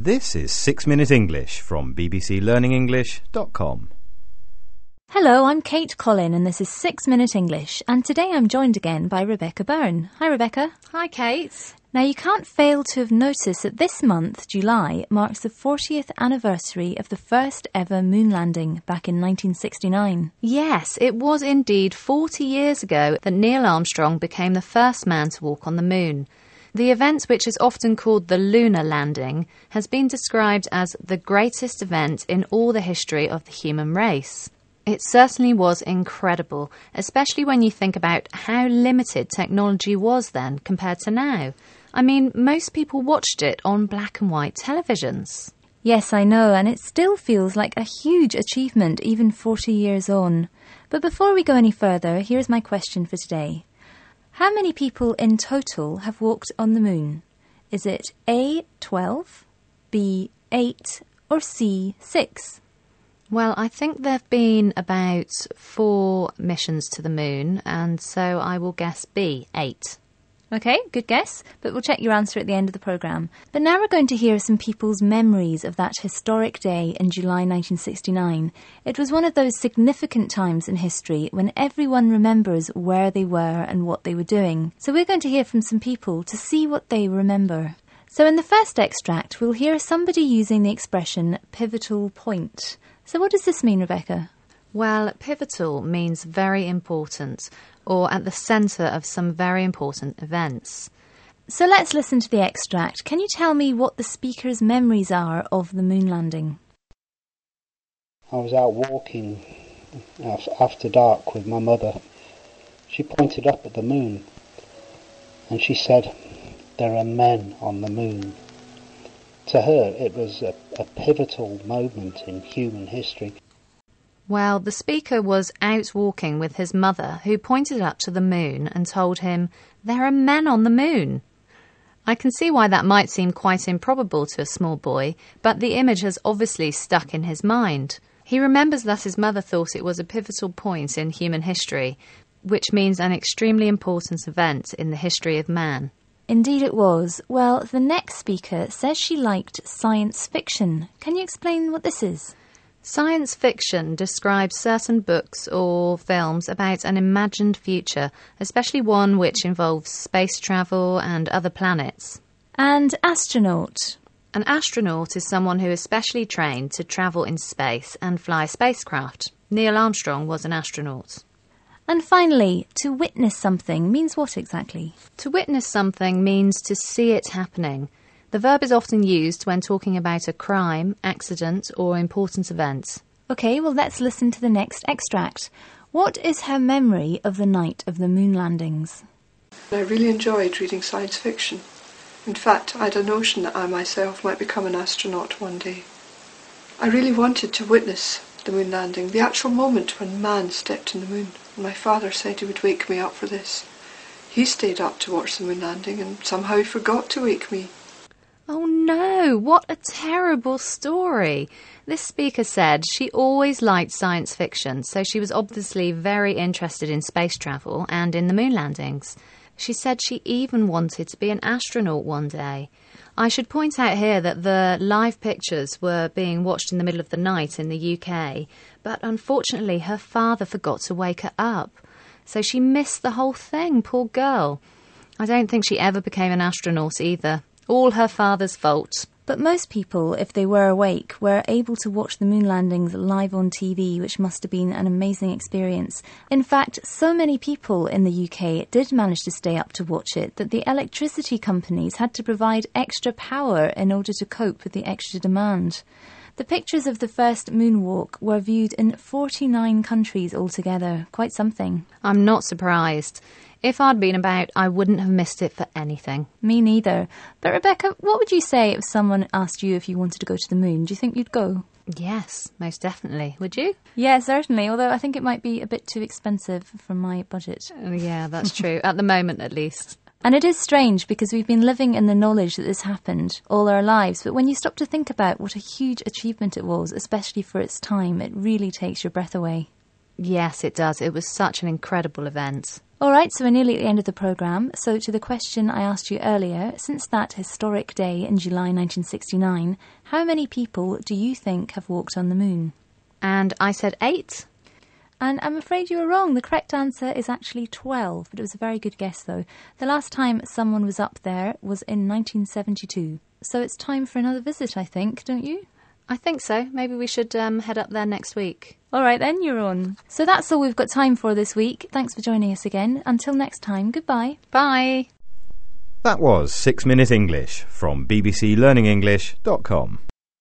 This is 6 Minute English from bbclearningenglish.com. Hello, I'm Kate Collin and this is 6 Minute English, and today I'm joined again by Rebecca Byrne. Hi Rebecca. Hi Kate. Now you can't fail to have noticed that this month, July, marks the 40th anniversary of the first ever moon landing back in 1969. Yes, it was indeed 40 years ago that Neil Armstrong became the first man to walk on the moon. The event, which is often called the lunar landing, has been described as the greatest event in all the history of the human race. It certainly was incredible, especially when you think about how limited technology was then compared to now. I mean, most people watched it on black and white televisions. Yes, I know, and it still feels like a huge achievement even 40 years on. But before we go any further, here's my question for today. How many people in total have walked on the moon? Is it A, 12, B, 8, or C, 6? Well, I think there have been about 4 missions to the moon, and so I will guess B, 8. OK, good guess, but we'll check your answer at the end of the programme. But now we're going to hear some people's memories of that historic day in July 1969. It was one of those significant times in history when everyone remembers where they were and what they were doing. So we're going to hear from some people to see what they remember. So in the first extract, we'll hear somebody using the expression pivotal point. So what does this mean, Rebecca? Well, pivotal means very important, or at the centre of some very important events. So let's listen to the extract. Can you tell me what the speaker's memories are of the moon landing? I was out walking after dark with my mother. She pointed up at the moon and she said, "There are men on the moon." To her, it was a pivotal moment in human history. Well, the speaker was out walking with his mother, who pointed up to the moon and told him, "There are men on the moon." I can see why that might seem quite improbable to a small boy, but the image has obviously stuck in his mind. He remembers that his mother thought it was a pivotal point in human history, which means an extremely important event in the history of man. Indeed it was. Well, the next speaker says she liked science fiction. Can you explain what this is? Science fiction describes certain books or films about an imagined future, especially one which involves space travel and other planets. And astronaut? An astronaut is someone who is specially trained to travel in space and fly a spacecraft. Neil Armstrong was an astronaut. And finally, to witness something means what exactly? To witness something means to see it happening. The verb is often used when talking about a crime, accident, or important event. OK, well, let's listen to the next extract. What is her memory of the night of the moon landings? I really enjoyed reading science fiction. In fact, I had a notion that I myself might become an astronaut one day. I really wanted to witness the moon landing, the actual moment when man stepped on the moon. And my father said he would wake me up for this. He stayed up to watch the moon landing and somehow he forgot to wake me. Oh no, what a terrible story. This speaker said she always liked science fiction, so she was obviously very interested in space travel and in the moon landings. She said she even wanted to be an astronaut one day. I should point out here that the live pictures were being watched in the middle of the night in the UK, but unfortunately her father forgot to wake her up. So she missed the whole thing, poor girl. I don't think she ever became an astronaut either. All her father's fault. But most people, if they were awake, were able to watch the moon landings live on TV, which must have been an amazing experience. In fact, so many people in the UK did manage to stay up to watch it that the electricity companies had to provide extra power in order to cope with the extra demand. The pictures of the first moonwalk were viewed in 49 countries altogether. Quite something. I'm not surprised. If I'd been about, I wouldn't have missed it for anything. Me neither. But Rebecca, what would you say if someone asked you if you wanted to go to the moon? Do you think you'd go? Yes, most definitely. Would you? Yeah, certainly, although I think it might be a bit too expensive for my budget. Yeah, that's true. At the moment, at least. And it is strange because we've been living in the knowledge that this happened all our lives, but when you stop to think about what a huge achievement it was, especially for its time, it really takes your breath away. Yes, it does. It was such an incredible event. All right, so we're nearly at the end of the programme. So to the question I asked you earlier, since that historic day in July 1969, how many people do you think have walked on the moon? And I said 8. And I'm afraid you were wrong. The correct answer is actually 12, but it was a very good guess, though. The last time someone was up there was in 1972. So it's time for another visit, I think, don't you? I think so. Maybe we should head up there next week. All right then, you're on. So that's all we've got time for this week. Thanks for joining us again. Until next time, goodbye. Bye. That was 6 Minute English from bbclearningenglish.com.